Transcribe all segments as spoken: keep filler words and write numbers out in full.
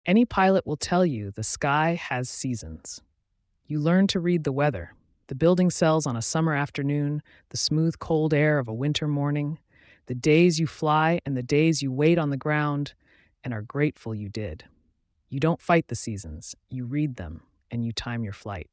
Any pilot will tell you the sky has seasons. You learn to read the weather, the building cells on a summer afternoon, the smooth cold air of a winter morning, the days you fly and the days you wait on the ground and are grateful you did. You don't fight the seasons, you read them, and you time your flight.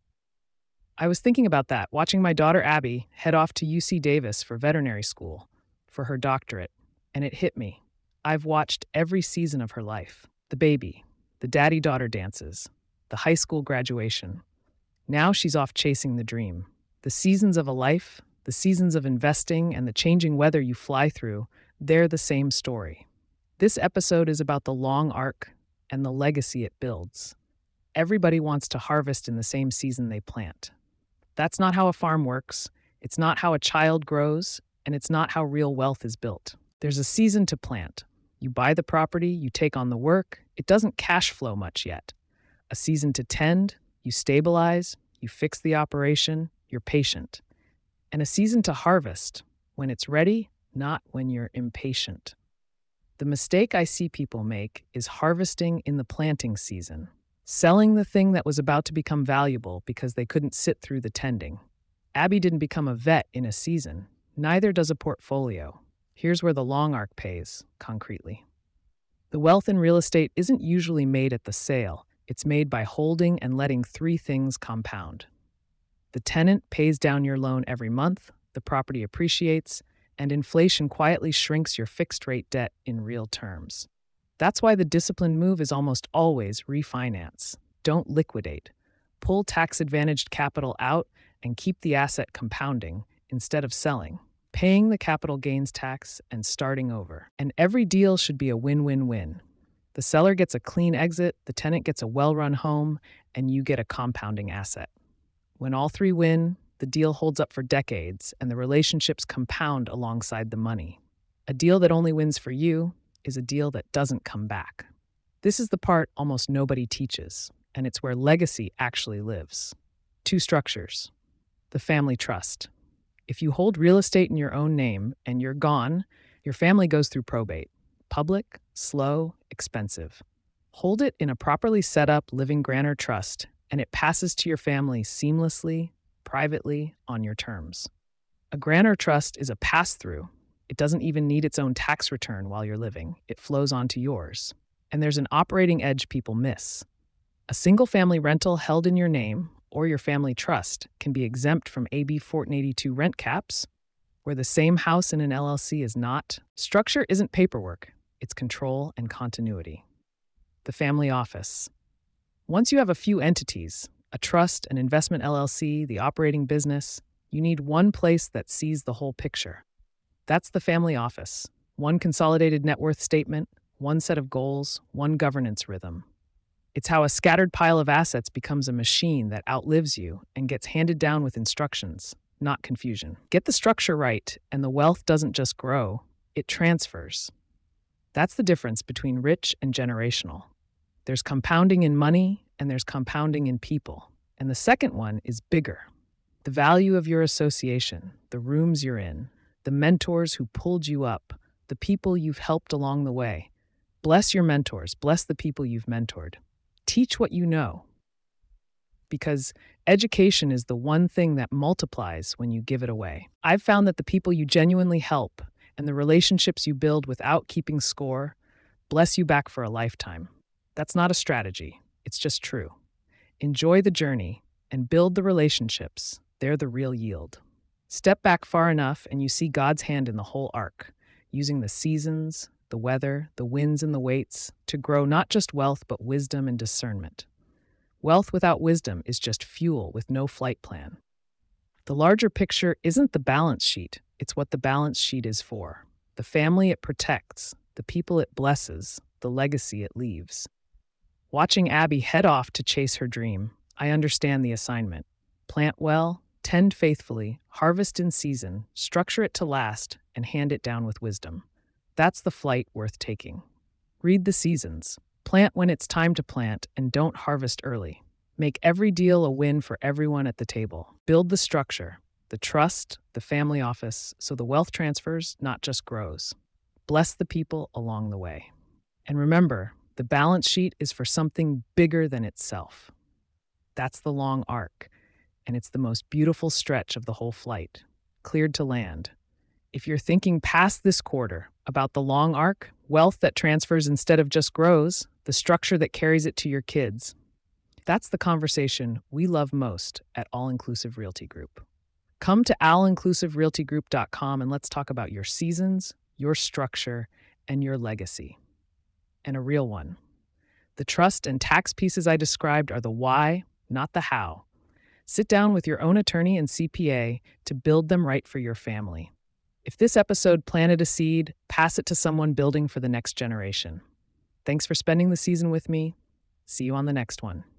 I was thinking about that, watching my daughter Abby head off to U C Davis for veterinary school for her doctorate, and it hit me. I've watched every season of her life: the baby, the daddy daughter dances, the high school graduation. Now she's off chasing the dream. The seasons of a life, the seasons of investing, and the changing weather you fly through, they're the same story. This episode is about the long arc and the legacy it builds. Everybody wants to harvest in the same season they plant. That's not how a farm works. It's not how a child grows, and it's not how real wealth is built. There's a season to plant. You buy the property, you take on the work. It doesn't cash flow much yet. A season to tend, you stabilize, you fix the operation, you're patient. And a season to harvest, when it's ready, not when you're impatient. The mistake I see people make is harvesting in the planting season, selling the thing that was about to become valuable because they couldn't sit through the tending. Abby didn't become a vet in a season. Neither does a portfolio. Here's where the long arc pays, concretely. The wealth in real estate isn't usually made at the sale. It's made by holding and letting three things compound. The tenant pays down your loan every month, the property appreciates, and inflation quietly shrinks your fixed-rate debt in real terms. That's why the disciplined move is almost always refinance. Don't liquidate. Pull tax-advantaged capital out and keep the asset compounding instead of selling, paying the capital gains tax and starting over. And every deal should be a win-win-win. The seller gets a clean exit, the tenant gets a well-run home, and you get a compounding asset. When all three win, the deal holds up for decades, and the relationships compound alongside the money. A deal that only wins for you is a deal that doesn't come back. This is the part almost nobody teaches, and it's where legacy actually lives. Two structures. The family trust. If you hold real estate in your own name and you're gone, your family goes through probate. Public, slow, expensive. Hold it in a properly set up living grantor trust, and it passes to your family seamlessly, privately, on your terms. A grantor trust is a pass-through. It doesn't even need its own tax return while you're living. It flows onto yours. And there's an operating edge people miss. A single-family rental held in your name or your family trust can be exempt from A B fourteen eighty-two rent caps, where the same house in an L L C is not. Structure isn't paperwork. It's control and continuity. The family office. Once you have a few entities, a trust, an investment L L C, the operating business, you need one place that sees the whole picture. That's the family office. One consolidated net worth statement, one set of goals, one governance rhythm. It's how a scattered pile of assets becomes a machine that outlives you and gets handed down with instructions, not confusion. Get the structure right, and the wealth doesn't just grow, it transfers. That's the difference between rich and generational. There's compounding in money, and there's compounding in people. And the second one is bigger. The value of your association, the rooms you're in, the mentors who pulled you up, the people you've helped along the way. Bless your mentors, bless the people you've mentored. Teach what you know. Because education is the one thing that multiplies when you give it away. I've found that the people you genuinely help and the relationships you build without keeping score bless you back for a lifetime. That's not a strategy. It's just true. Enjoy the journey and build the relationships. They're the real yield. Step back far enough and you see God's hand in the whole arc, using the seasons, the weather, the winds and the weights to grow not just wealth but wisdom and discernment. Wealth without wisdom is just fuel with no flight plan. The larger picture isn't the balance sheet, it's what the balance sheet is for. The family it protects, the people it blesses, the legacy it leaves. Watching Abby head off to chase her dream, I understand the assignment. Plant well, tend faithfully, harvest in season, structure it to last, and hand it down with wisdom. That's the flight worth taking. Read the seasons. Plant when it's time to plant, and don't harvest early. Make every deal a win for everyone at the table. Build the structure, the trust, the family office, so the wealth transfers, not just grows. Bless the people along the way. And remember, The balance sheet is for something bigger than itself. That's the long arc, and it's the most beautiful stretch of the whole flight, cleared to land. If you're thinking past this quarter about the long arc, wealth that transfers instead of just grows, the structure that carries it to your kids, that's the conversation we love most at All Inclusive Realty Group. Come to all inclusive realty group dot com and let's talk about your seasons, your structure, and your legacy. And a real one. The trust and tax pieces I described are the why, not the how. Sit down with your own attorney and C P A to build them right for your family. If this episode planted a seed, pass it to someone building for the next generation. Thanks for spending the season with me. See you on the next one.